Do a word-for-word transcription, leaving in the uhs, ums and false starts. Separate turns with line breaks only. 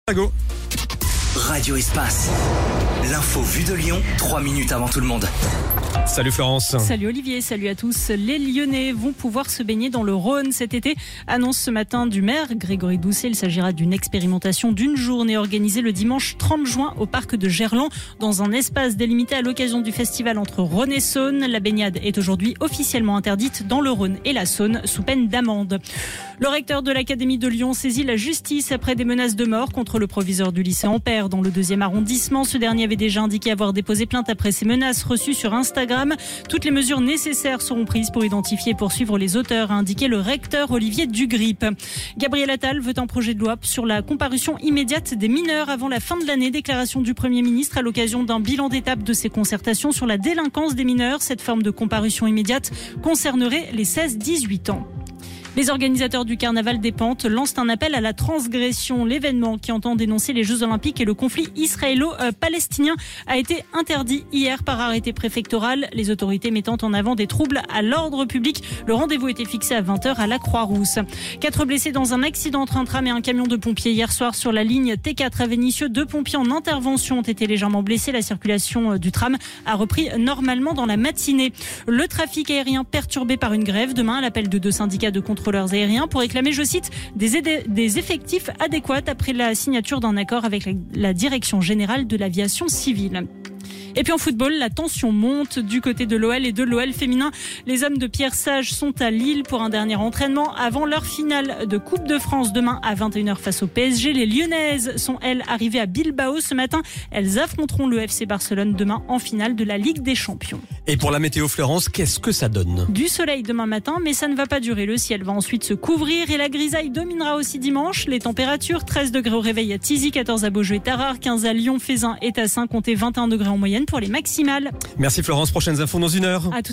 Go.
Radio Espace. L'info vue de Lyon, trois minutes avant tout le monde.
Salut Florence.
Salut Olivier, salut à tous. Les Lyonnais vont pouvoir se baigner dans le Rhône cet été, annonce ce matin du maire Grégory Doucet. Il s'agira d'une expérimentation d'une journée organisée le dimanche trente juin au parc de Gerland, dans un espace délimité à l'occasion du festival entre Rhône et Saône. La baignade est aujourd'hui officiellement interdite dans le Rhône et la Saône sous peine d'amende. Le recteur de l'Académie de Lyon saisit la justice après des menaces de mort contre le proviseur du lycée Ampère dans le deuxième arrondissement. Ce dernier avait déjà indiqué avoir déposé plainte après ces menaces reçues sur Instagram. Toutes les mesures nécessaires seront prises pour identifier et poursuivre les auteurs, a indiqué le recteur Olivier Dugrip. Gabriel Attal veut un projet de loi sur la comparution immédiate des mineurs avant la fin de l'année. Déclaration du Premier ministre à l'occasion d'un bilan d'étape de ses concertations sur la délinquance des mineurs. Cette forme de comparution immédiate concernerait les seize dix-huit ans. Les organisateurs du Carnaval des Pentes lancent un appel à la transgression. L'événement, qui entend dénoncer les Jeux Olympiques et le conflit israélo-palestinien, a été interdit hier par arrêté préfectoral. Les autorités mettant en avant des troubles à l'ordre public. Le rendez-vous était fixé à vingt heures à la Croix-Rousse. Quatre blessés dans un accident entre un tram et un camion de pompiers hier soir sur la ligne T quatre à Vénissieux. Deux pompiers en intervention ont été légèrement blessés. La circulation du tram a repris normalement dans la matinée. Le trafic aérien perturbé par une grève. Demain, l'appel de deux syndicats de contrôleurs aériens pour réclamer, je cite, des, aide- des effectifs adéquats après la signature d'un accord avec la, la Direction générale de l'aviation civile. Et puis en football, la tension monte du côté de l'O L et de l'O L féminin. Les hommes de Pierre Sage sont à Lille pour un dernier entraînement avant leur finale de Coupe de France demain à vingt et une heures face au P S G. Les Lyonnaises sont, elles, arrivées à Bilbao ce matin. Elles affronteront le F C Barcelone demain en finale de la Ligue des Champions.
Et pour la météo Florence, qu'est-ce que ça donne ?
Du soleil demain matin, mais ça ne va pas durer. Le ciel va ensuite se couvrir et la grisaille dominera aussi dimanche. Les températures, treize degrés au réveil à Tizy, quatorze à Beaujeu et Tarare, quinze à Lyon, Fézin et Tassin, comptez vingt et un degrés en moyenne pour les maximales.
Merci Florence, prochaines infos dans une heure.
À tout